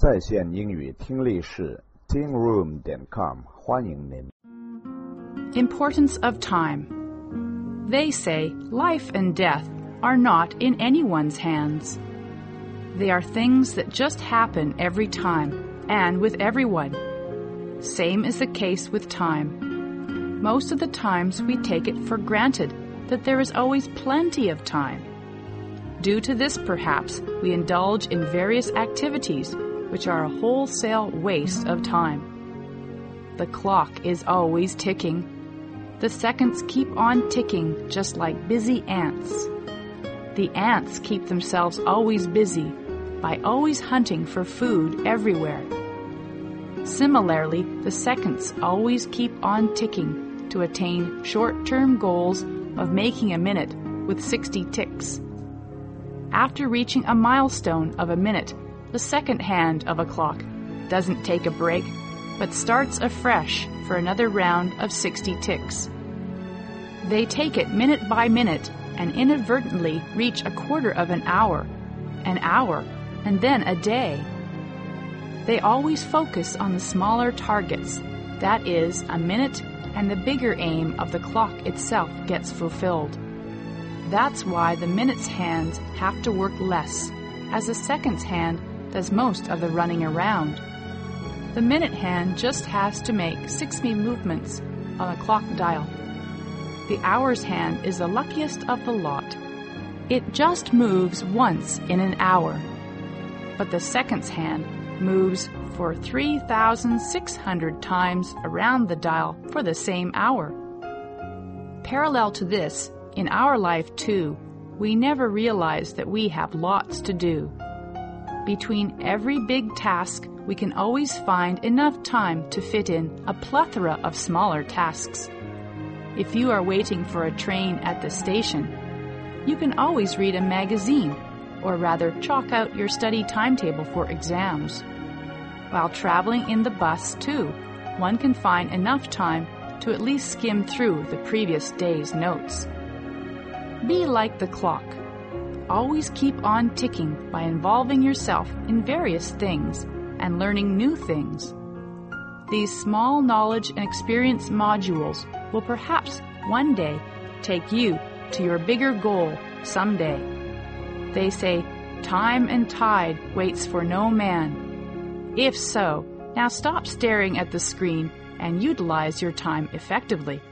在线英语听力室 tingroom.com 欢迎您。 Importance of time. They say life and death are not in anyone's hands. They are things that just happen every time and with everyone. Same is the case with time. Most of the times we take it for granted that there is always plenty of time. Due to this, perhaps, we indulge in various activities which are a wholesale waste of time. The clock is always ticking. The seconds keep on ticking just like busy ants. The ants keep themselves always busy by always hunting for food everywhere. Similarly, the seconds always keep on ticking to attain short-term goals of making a minute with 60 ticks. After reaching a milestone of a minute, the second hand of a clock doesn't take a break, but starts afresh for another round of 60 ticks. They take it minute by minute and inadvertently reach a quarter of an hour, and then a day. They always focus on the smaller targets, that is, a minute, and the bigger aim of the clock itself gets fulfilled. That's why the minute's hands have to work less, as the second's hand does most of the running around. The minute hand just has to make 60 movements on a clock dial. The hour's hand is the luckiest of the lot. It just moves once in an hour. But the second's hand moves for 3,600 times around the dial for the same hour. Parallel to this, in our life too, we never realize that we have lots to do. Between every big task, we can always find enough time to fit in a plethora of smaller tasks. If you are waiting for a train at the station, you can always read a magazine, or rather chalk out your study timetable for exams. While traveling in the bus, too, one can find enough time to at least skim through the previous day's notes. Be like the clock. Always keep on ticking by involving yourself in various things and learning new things. These small knowledge and experience modules will perhaps one day take you to your bigger goal someday. They say, time and tide waits for no man. If so, now stop staring at the screen and utilize your time effectively.